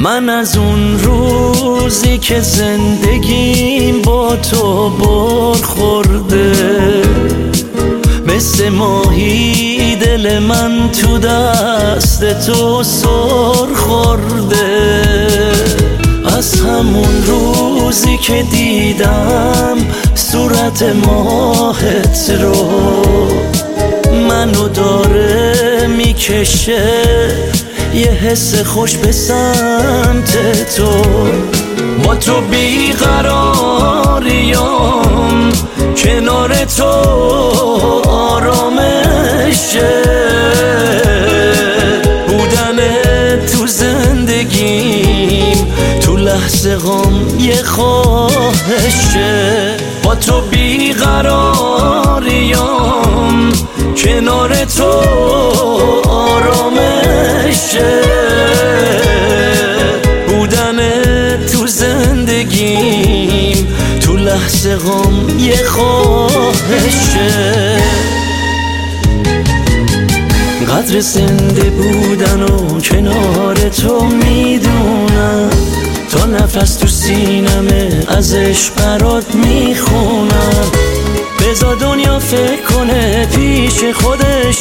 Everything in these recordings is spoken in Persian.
من از اون روزی که زندگیم با تو بر خورده، مثل ماهی دل من تو دست تو سر خورده. از همون روزی که دیدم صورت ماهت رو، منو داره میکشه یه حس خوش به سمت تو. با تو بیقراریام، کنار تو آرامشه، بودن تو زندگیم تو لحظه غم یه خواهشه. با تو بیقراریام، کنار تو آرامشه، بودن تو زندگیم تو لحظه غم یه خواهشه. قدر زنده بودن و کنار تو میدونم، تا نفس تو سینمه ازش برات میخونم. بذار دنیا فکر کنه پیش خودش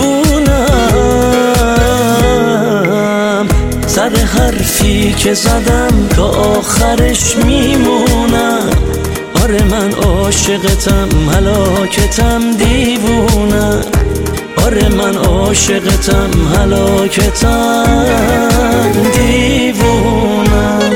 دیوونم، سر حرفی که زدم تا آخرش میمونم. آره من عاشقتم، هلاکتم، دیوونم. آره من عاشقتم، هلاکتم، دیوونم.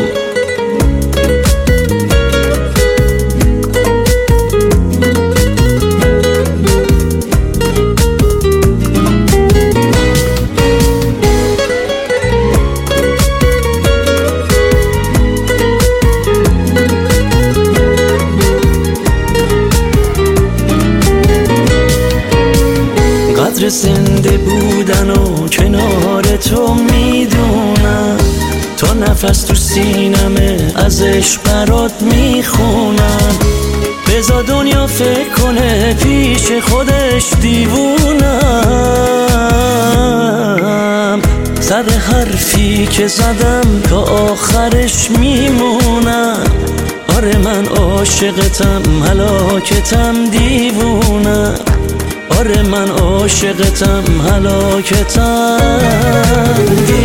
قدر زنده بودن و کنار تو میدونم، تا نفس تو سینمه ازش برات میخونم. بذار دنیا فکر کنه پیش خودش دیوونم، سر حرفی که زدم تا آخرش میمونم. آره من عاشقتم، هلاکتم، دیوونم. آره من عاشقتم، هلاکتم،